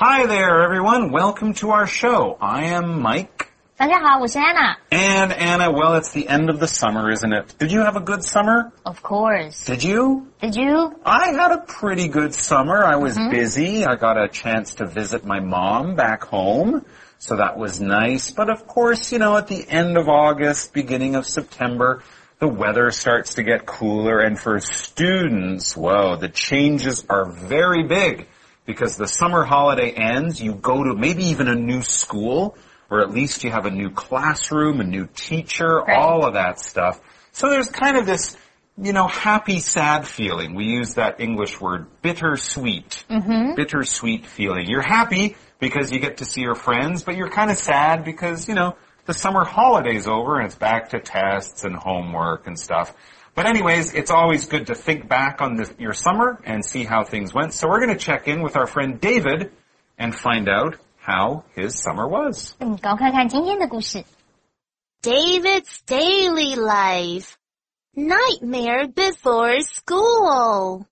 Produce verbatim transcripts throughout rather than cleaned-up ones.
Hi there, everyone. Welcome to our show. I am Mike. 大家好，我是 Anna. And Anna, well, it's the end of the summer, isn't it? Did you have a good summer? Of course. Did you? Did you? I had a pretty good summer. I was Mm-hmm. busy. I got a chance to visit my mom back home. So that was nice. But of course, you know, at the end of August, beginning of September, the weather starts to get cooler. And for students, whoa, the changes are very big. Because the summer holiday ends, you go to maybe even a new school, or at least you have a new classroom, a new teacher, Right. all of that stuff. So there's kind of this, you know, happy, sad feeling. We use that English word, bittersweet. Mm-hmm. Bittersweet feeling. You're happy because you get to see your friends, but you're kind of sad because, you know, the summer holiday's over and it's back to tests and homework and stuff. But anyways, it's always good to think back on the, your summer and see how things went. So we're going to check in with our friend David and find out how his summer was. 嗯，赶快看看今天的故事。 David's daily life. Nightmare before school.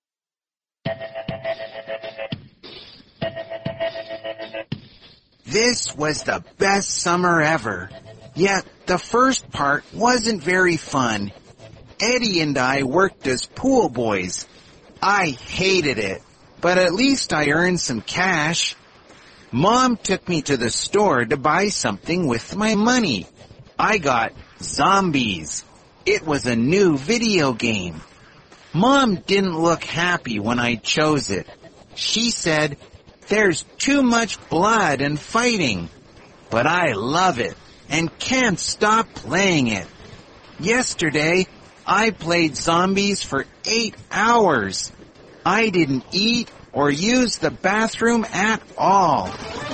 This was the best summer ever. Yet the first part wasn't very fun. Eddie and I worked as pool boys. I hated it, but at least I earned some cash. Mom took me to the store to buy something with my money. I got Zombies. It was a new video game. Mom didn't look happy when I chose it. She said, "There's too much blood and fighting." But I love it and can't stop playing it. Yesterday, I played Zombies for eight hours. I didn't eat or use the bathroom at all.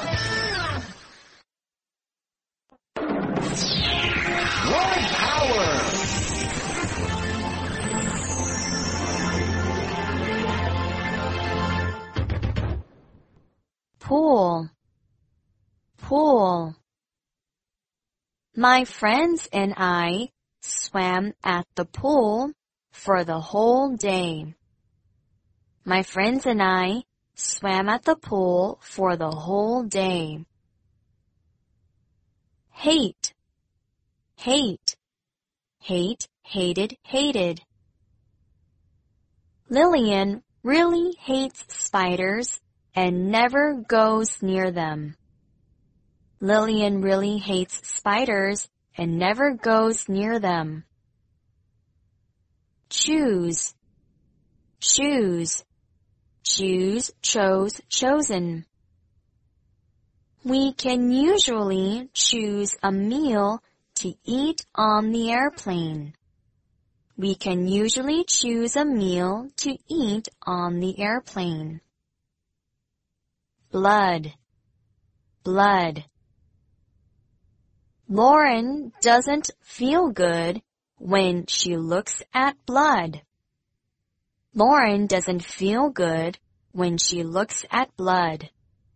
One power! Pool. Pool. My friends and I swam at the pool for the whole day. My friends and I swam at the pool for the whole day. Hate. Hate. Hate, hated, hated. Lillian really hates spiders and never goes near them. Lillian really hates spiders and never goes near them. Choose. Choose. Choose, chose, chosen. We can usually choose a meal to eat on the airplane. We can usually choose a meal to eat on the airplane. Blood. Blood. Lauren doesn't feel good when she looks at blood. Lauren doesn't feel good when she looks at blood.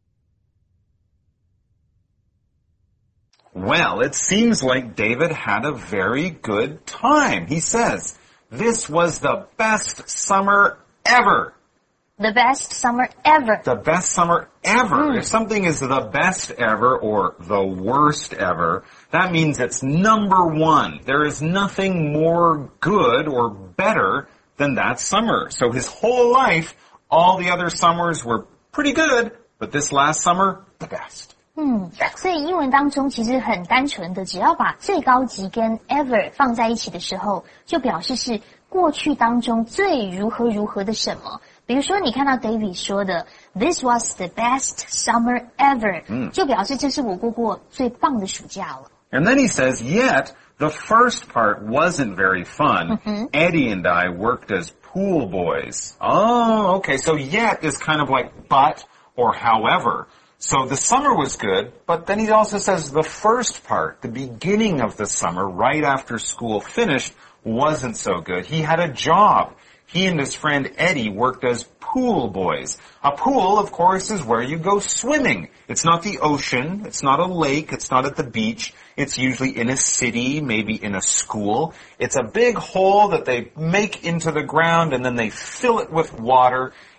Well, it seems like David had a very good time. He says, this was the best summer ever. The best summer ever. The best summer ever. Mm. If something is the best ever or the worst ever, that means it's number one. There is nothing more good or better than that summer. So his whole life, all the other summers were pretty good, but this last summer, the best. 嗯，所以英文当中其实很单纯的，只要把最高级跟 ever 放在一起的时候，就表示是过去当中最如何如何的什么。比如说你看到 David 说的 This was the best summer ever，嗯，就表示这是我过过最棒的暑假了。 And then he says, yet the first part wasn't very fun. Mm-hmm. Eddie and I worked as pool boys. Oh, okay. So yet is kind of like but or however. So the summer was good, but then he also says the first part, the beginning of the summer, right after school finished, wasn't so good. He had a job. He and his friend Eddie worked as pool boys. A pool, of course, is where you go swimming. It's not the ocean. It's not a lake. It's not at the beach. It's usually in a city, maybe in a school. It's a big hole that they make into the ground and then they fill it with water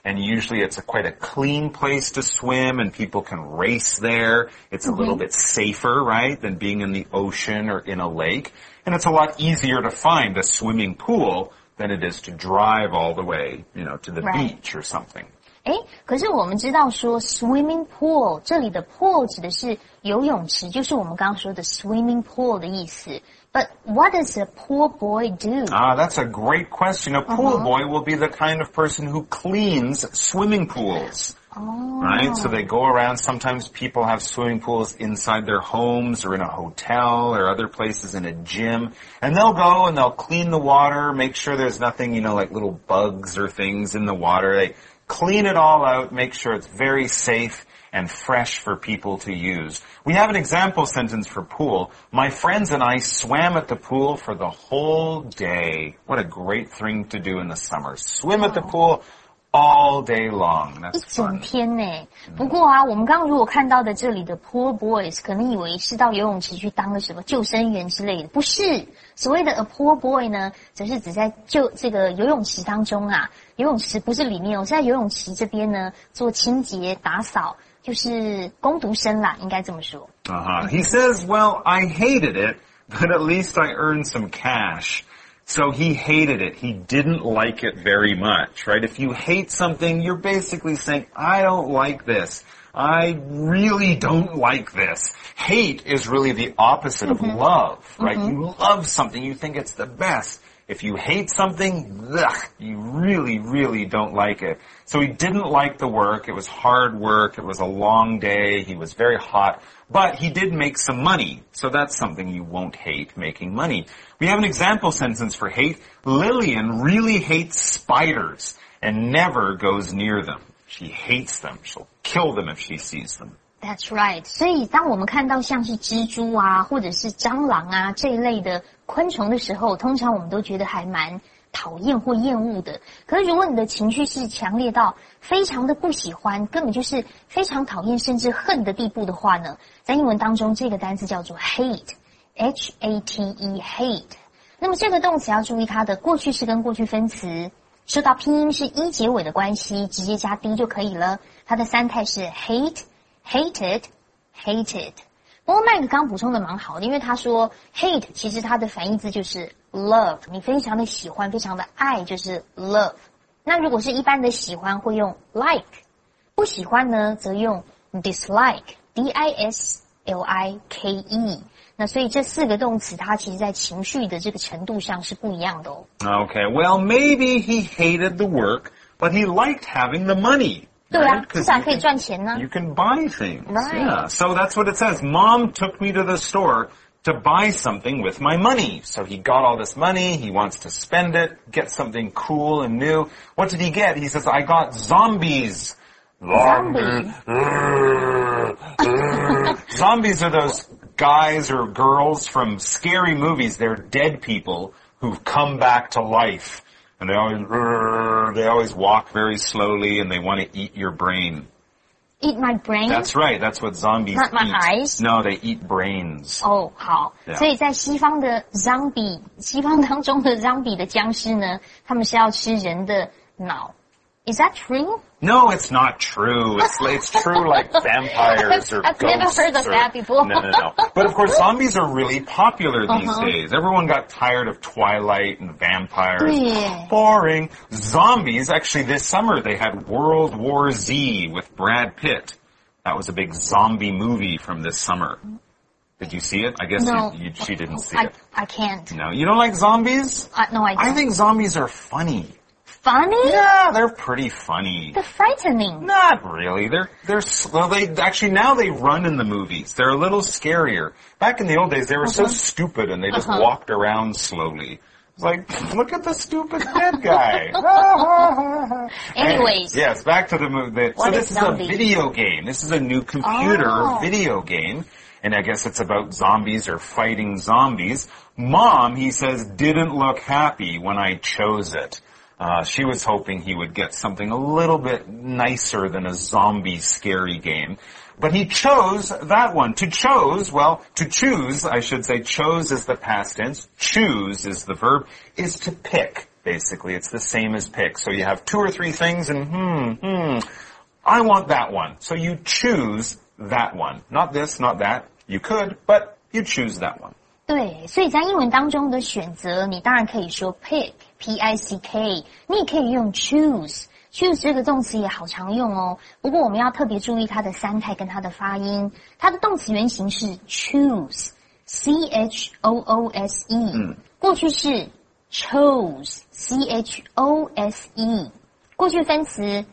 and usually it's a quite a clean place to swim and people can race there. It's a Mm-hmm. little bit safer, right, than being in the ocean or in a lake. And it's a lot easier to find a swimming pool than it is to drive all the way, you know, to the Right. beach or something. 诶，可是我们知道说 swimming pool 这里的 pool 指的是游泳池，就是我们刚刚说的 swimming pool 的意思。But what does a pool boy do? Ah, that's a great question. A pool Uh-huh. boy will be the kind of person who cleans swimming pools. Oh. Right? So they go around. Sometimes people have swimming pools inside their homes or in a hotel or other places in a gym. And they'll go and they'll clean the water, make sure there's nothing, you know, like little bugs or things in the water. They clean it all out, make sure it's very safe and fresh for people to use. We have an example sentence for pool. My friends and I swam at the pool for the whole day. What a great thing to do in the summer. Swim at the pool all day long. 一 That's 整 fun. 天呢。不过啊，我们刚刚如果看到的这里的 pool boys， 可能以为是到游泳池去当个什么救生员之类的，不是。所谓的 a pool boy 呢，则是指在就这个游泳池当中啊，游泳池不是里面哦，是在游泳池这边呢做清洁打扫，就是工读生啦，应该这么说。 Uh-huh. He says, well, I hated it, but at least I earned some cash. So he hated it. He didn't like it very much, right? If you hate something, you're basically saying, I don't like this. I really don't like this. Hate is really the opposite of love, right? You love something. You think it's the best. If you hate something, ugh, you really, really don't like it. So he didn't like the work. It was hard work. It was a long day. He was very hot. But he did make some money. So that's something you won't hate, making money. We have an example sentence for hate. Lillian really hates spiders and never goes near them. She hates them. She'll kill them if she sees them. That's right. 所以当我们看到像是蜘蛛啊，或者是蟑螂啊这一类的昆虫的时候，通常我们都觉得还蛮讨厌或厌恶的。可是如果你的情绪是强烈到非常的不喜欢，根本就是非常讨厌甚至恨的地步的话呢，在英文当中这个单词叫做 hate，H A T E hate。那么这个动词要注意它的过去式跟过去分词，受到拼音是一结尾的关系，直接加 d 就可以了。它的三态是 hate。hated, hated。不过麦克刚补充的蛮好的，因为他说 hate 其实它的反义字就是 love， 你非常的喜欢，非常的爱就是 love。那如果是一般的喜欢会用 like， 不喜欢呢则用 dislike， D I S L I K E。那所以这四个动词它其实在情绪的这个程度上是不一样的哦。 Okay, well, maybe he hated the work, but he liked having the money. 对啊， Right? 至 'Cause 少 you 可以 can- 赚钱呢。 You can buy things. Right. Yeah. So that's what it says. Mom took me to the store to buy something with my money. So he got all this money. He wants to spend it, get something cool and new. What did he get? He says, I got zombies. Zombie. Zombies are those guys or girls from scary movies. They're dead people who've come back to life. And they always, they always walk very slowly and they want to eat your brain. Eat my brain. That's right. That's what zombies Not my eat. eyes. No, they eat brains. 哦，好 Yeah. 所以在西方的 zombie， 西方当中的 zombie 的僵尸呢，他们是要吃人的脑。Is that true? No, it's not true. It's it's true like vampires or I've never ghosts heard of or- that before. No, no, no. But of course, zombies are really popular these Uh-huh. days. Everyone got tired of Twilight and vampires. 对耶。 Boring. Zombies, actually this summer they had World War Z with Brad Pitt. That was a big zombie movie from this summer. Did you see it? I guess No. you, you, she didn't see I, it. I can't. No, you don't like zombies? I, no, I don't. I think zombies are funny. Funny? Yeah, they're pretty funny. They're frightening. Not really. They're they're well. They actually now they run in the movies. They're a little scarier. Back in the old days, they were so Uh-huh. stupid and they just Uh-huh. walked around slowly. It's like, look at the stupid dead guy. Anyways. Yes, back to the movie. So What this is is a zombie? video game. This is a new computer Oh. video game. And I guess it's about zombies or fighting zombies. Mom, he says, didn't look happy when I chose it. Uh, she was hoping he would get something a little bit nicer than a zombie scary game. But he chose that one. To chose, well, to choose, I should say, chose is the past tense, choose is the verb, is to pick. Basically, it's the same as pick. So you have two or three things and hmm, hmm, I want that one. So you choose that one. Not this, not that. You could, but you choose that one. 对，所以在英文当中的选择，你当然可以说 pick，P I C K， 你也可以用 choose。choose 这个动词也好常用哦，不过我们要特别注意它的三态跟它的发音。它的动词原形是 choose，C H O O S E，、嗯、过去式 chose，C H O S E， 过去分词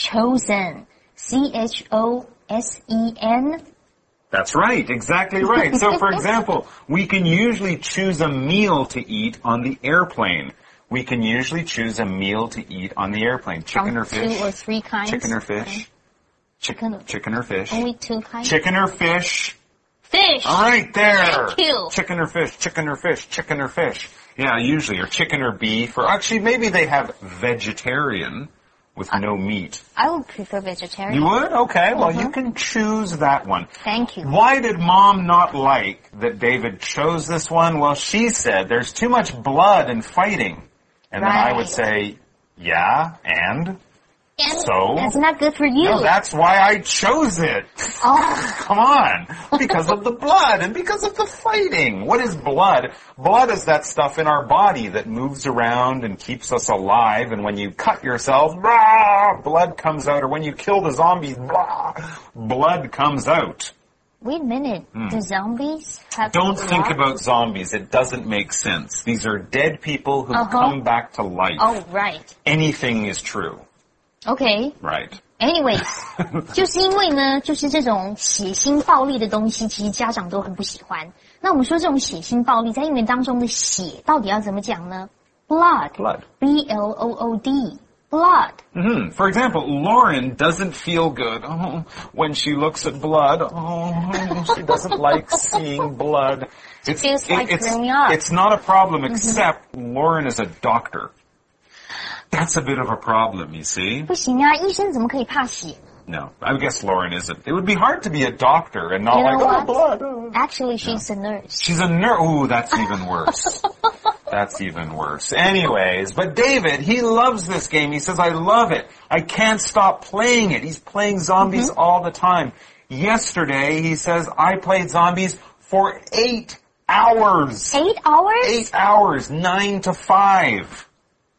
chosen，C H O S E N。That's right, exactly right. So for example, we can usually choose a meal to eat on the airplane. We can usually choose a meal to eat on the airplane. Chicken From or fish? Two or three kinds. Chicken or fish? Okay. Chicken, Chicken, chicken or fish? Only two kinds. Chicken or fish? Fish. All right, there. Thank you. Chicken or fish, chicken or fish, chicken or fish. Yeah, usually, or chicken or beef, or actually maybe they have vegetarian with uh, no meat. I would prefer vegetarian. You would? Okay, well mm-hmm. you can choose that one. Thank you. Why did Mom not like that David chose this one? Well, she said there's too much blood and fighting. And right. then I would say, yeah, and? And so? That's not good for you. No, that's why I chose it. Oh. Come on. Because of the blood and because of the fighting. What is blood? Blood is that stuff in our body that moves around and keeps us alive. And when you cut yourself, blah, blood comes out. Or when you kill the zombies, blah, blood comes out. Wait a minute. Mm. Do zombies have Don't blood? think about zombies. It doesn't make sense. These are dead people who've uh-huh. come back to life. Oh, right. Anything is true. Okay. Right. Anyways, 就是因为呢，就是这种血腥暴力的东西，其实家长都很不喜欢。那我们说这种血腥暴力在英文当中的血到底要怎么讲呢？ Blood. Blood. B L O O D. Blood. Mm-hmm. For example, Lauren doesn't feel good oh, when she looks at blood. Oh, she doesn't like seeing blood. It feels like it, throwing up. It's not a problem except mm-hmm. Lauren is a doctor. That's a bit of a problem, you see. 不行啊，医生怎么可以怕血？ No, I guess Lauren isn't. It would be hard to be a doctor and not you like, know oh, what? blood. Oh. Actually, she's no. a nurse. She's a nurse. Ooh, that's even worse. That's even worse. Anyways, but David, he loves this game. He says, I love it. I can't stop playing it. He's playing zombies mm-hmm. all the time. Yesterday, he says, I played zombies for eight hours. Eight hours? Eight hours. Nine to five.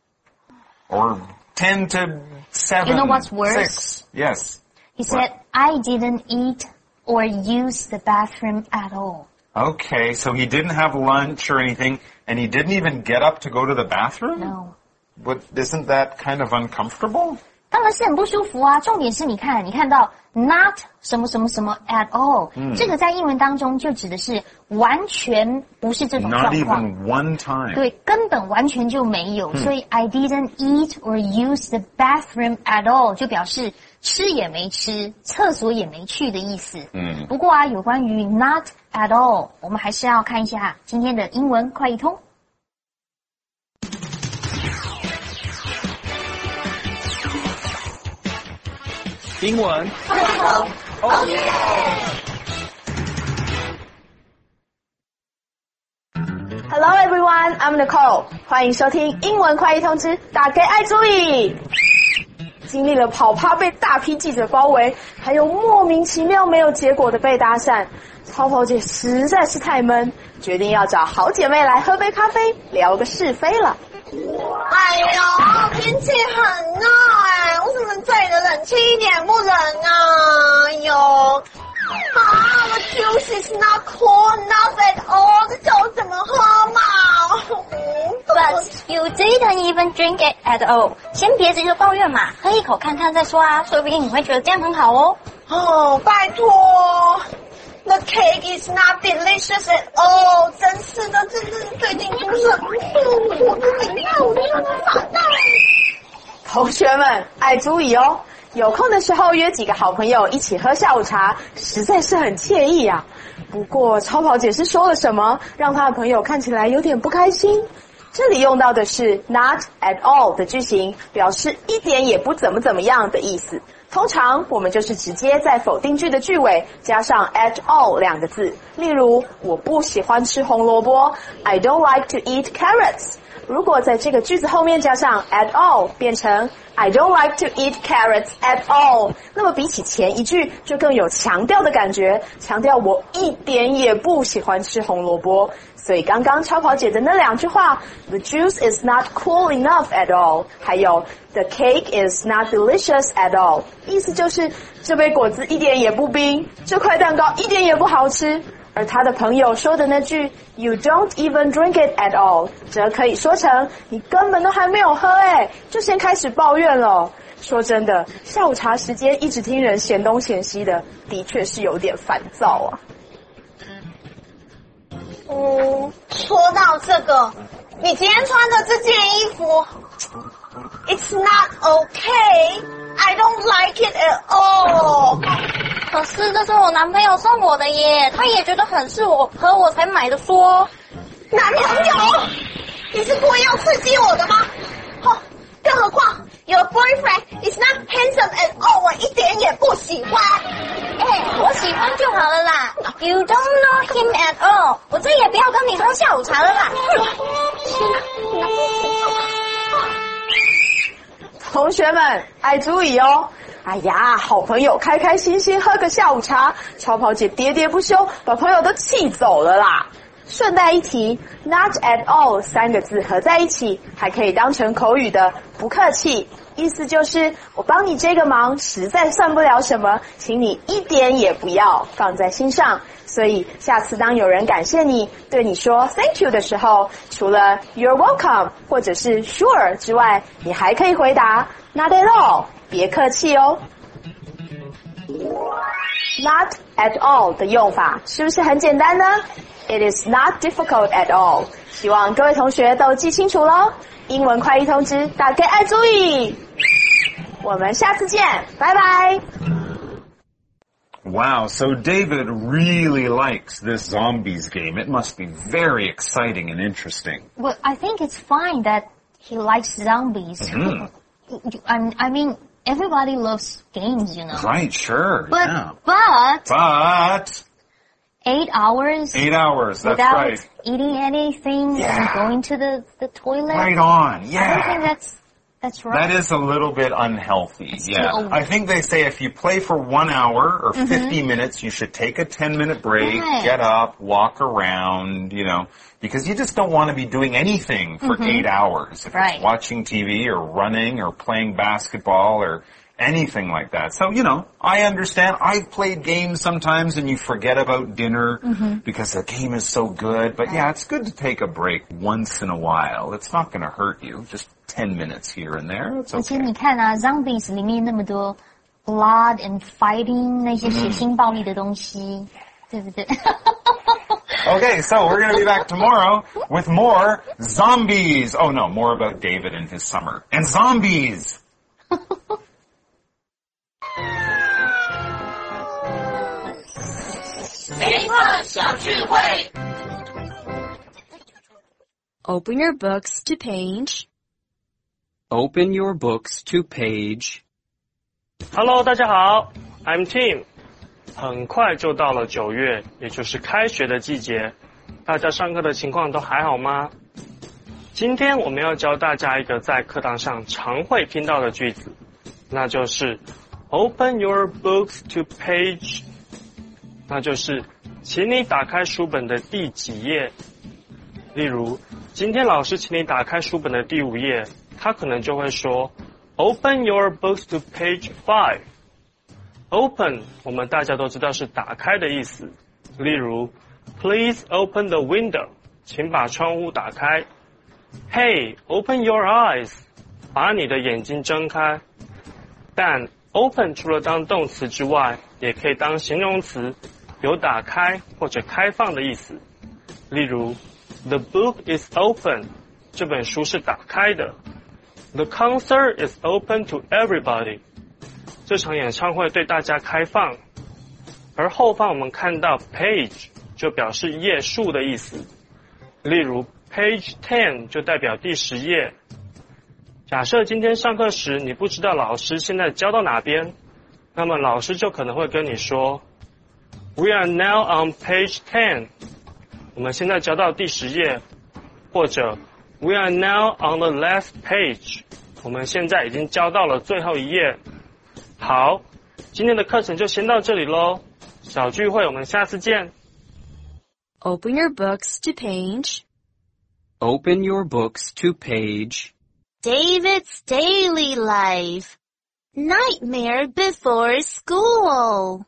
Or ten to seven. You know what's worse? Six. Yes. He said, what? I didn't eat or use the bathroom at all. Okay, so he didn't have lunch or anything, and he didn't even get up to go to the bathroom? No. But isn't that kind of uncomfortable? 当然是很不舒服啊。重点是你看，你看到 not 什么什么什么 at all，、嗯、这个在英文当中就指的是完全不是这种状况。 Not even one time. 对，根本完全就没有。嗯、所以 I didn't eat or use the bathroom at all 就表示吃也没吃，厕所也没去的意思。嗯。不过啊，有关于 not at all， 我们还是要看一下今天的英文快一通。 英文快一通，哦耶！Hello everyone, I'm Nicole. 欢迎收听英文快一通之打给爱注意。经历了跑趴被大批记者包围，还有莫名其妙没有结果的被搭讪，超跑姐实在是太闷，决定要找好姐妹来喝杯咖啡，聊个是非了。 哎呦，天气很热哎，为什么这里的冷气一点不冷啊？哎呦，啊 ，the juice is not cold enough at all， 这酒怎么喝嘛？ But you didn't even drink it at all。先别急着抱怨嘛，喝一口看看再说啊，说不定你会觉得这样很好哦。 哦，拜托。The cake is not delicious at all。真是的，真的最近就是很不舒服，我自己看我就让它发呆。 同学们爱注意哦，有空的时候约几个好朋友一起喝下午茶，实在是很惬意啊。不过超跑姐是说了什么，让她的朋友看起来有点不开心？这里用到的是 not at all 的句型，表示一点也不怎么怎么样的意思。通常我们就是直接在否定句的句尾加上 at all 两个字，例如我不喜欢吃红萝卜 I don't like to eat carrots， 如果在这个句子后面加上 at all， 变成 I don't like to eat carrots at all， 那么比起前一句就更有强调的感觉，强调我一点也不喜欢吃红萝卜。所以刚刚超跑姐的那两句话 The juice is not cool enough at all， 还有 The cake is not delicious at all， 意思就是这杯果子一点也不冰，这块蛋糕一点也不好吃。而他的朋友说的那句 You don't even drink it at all， 则可以说成你根本都还没有喝诶，就先开始抱怨了。说真的，下午茶时间一直听人嫌东嫌西的，的确是有点烦躁啊。 嗯，说到这个，你今天穿的这件衣服 It's not okay. I don't like it at all. 可是这是我男朋友送我的耶，他也觉得很适合我才买的说。 男朋友？你是故意要刺激我的吗？哦，更何况 Your boyfriend is not handsome at all， 我一点也不喜欢。 哎，我喜欢就好了啦。You don't know him at all， 我再也不要跟你喝下午茶了啦。 同学们爱注意哦！哎呀，好朋友开开心心喝个下午茶，超跑姐喋喋不休，把朋友都气走了啦。顺带一提 ，not at all 三个字合在一起，还可以当成口语的不客气，意思就是我帮你这个忙实在算不了什么，请你一点也不要放在心上。所以下次当有人感谢你，对你说 thank you 的时候，除了 you're welcome 或者是 sure 之外，你还可以回答 not at all， 别客气哦。Not at all 的用法是不是很简单呢？ It is not difficult at all。 希望各位同学都记清楚咯。英文快译通知，大家爱注意。我们下次见，拜拜。 Wow, so David really likes this zombies game. It must be very exciting and interesting. Well, I think it's fine that he likes zombies. Mm-hmm. I, I mean, everybody loves games, you know. Right, sure. But, yeah. but, But eight hours eight hours, that's without right. eating anything Yeah. and going to the, the toilet. Right on, I don't think yeah. that's, that's right. That is a little bit unhealthy, It's yeah. too old. I think they say if you play for one hour or fifty minutes, you should take a ten minute break, Right. get up, walk around, you know, because you just don't want to be doing anything for eight hours. If Right. it's watching T V or running or playing basketball or anything like that. So, you know, I understand. I've played games sometimes and you forget about dinner because the game is so good. But yeah, it's good to take a break once in a while. It's not going to hurt you. Just ten minutes here and there. It's 而且 okay. 你看啊 ，zombies 里面那么多 blood and fighting 那些血腥暴力的东西，对不对？ Okay, so we're going to be back tomorrow with more zombies. Oh no, more about David and his summer. And zombies! Open your books to page. Open your books to page. Hello， 大家好 ，I'm Tim。很快就到了九月，也就是开学的季节，大家上课的情况都还好吗？今天我们要教大家一个在课堂上常会听到的句子，那就是 Open your books to page， 那就是请你打开书本的第几页。例如，今天老师请你打开书本的第五页，他可能就会说 Open your books to page five。Open 我们大家都知道是打开的意思，例如 Please open the window， 请把窗户打开。Hey, open your eyes， 把你的眼睛睁开。但 open 除了当动词之外，也可以当形容词，有打开或者开放的意思。例如 The book is open， 这本书是打开的。The concert is open to everybody，这场演唱会对大家开放。而后方我们看到 page 就表示页数的意思，例如 page ten 就代表第十页。假设今天上课时你不知道老师现在教到哪边，那么老师就可能会跟你说 We are now on page ten， 我们现在教到第十页，或者 We are now on the last page. 我们现在已经教到了最后一页。好，今天的课程就先到这里咯。小聚会，我们下次见。 Open your books to page. Open your books to page. David's Daily Life. Nightmare Before School.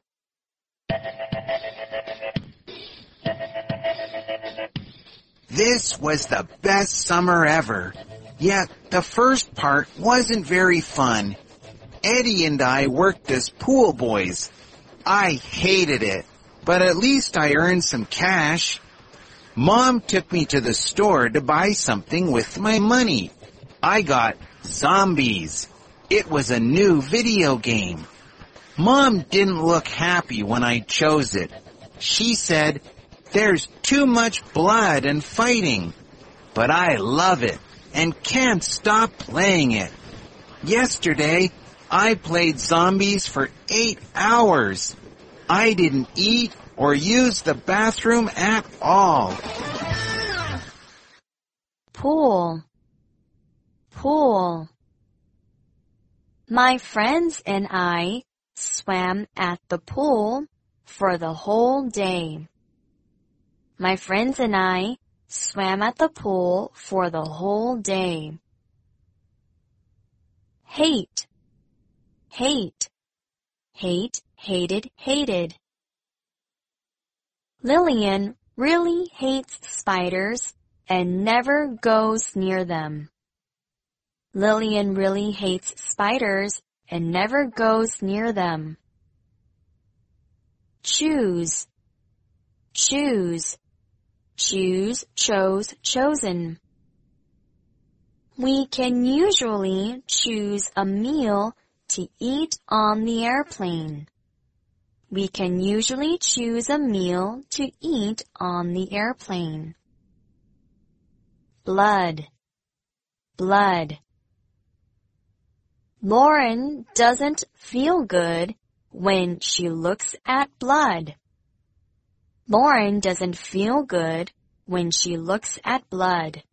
This was the best summer ever. Yet the first part wasn't very fun. Eddie and I worked as pool boys. I hated it, but at least I earned some cash. Mom took me to the store to buy something with my money. I got Zombies. It was a new video game. Mom didn't look happy when I chose it. She said, "There's too much blood and fighting." But I love it and can't stop playing it. Yesterday, I played Zombies for eight hours. I didn't eat or use the bathroom at all. Pool. Pool. My friends and I swam at the pool for the whole day. My friends and I swam at the pool for the whole day. Hate. Hate. Hate, hated, hated. Lillian really hates spiders and never goes near them. Lillian really hates spiders and never goes near them. Choose. Choose. Choose, chose, chosen. We can usually choose a meal to eat on the airplane. We can usually choose a meal to eat on the airplane. Blood. Blood. Lauren doesn't feel good when she looks at blood. Lauren doesn't feel good when she looks at blood.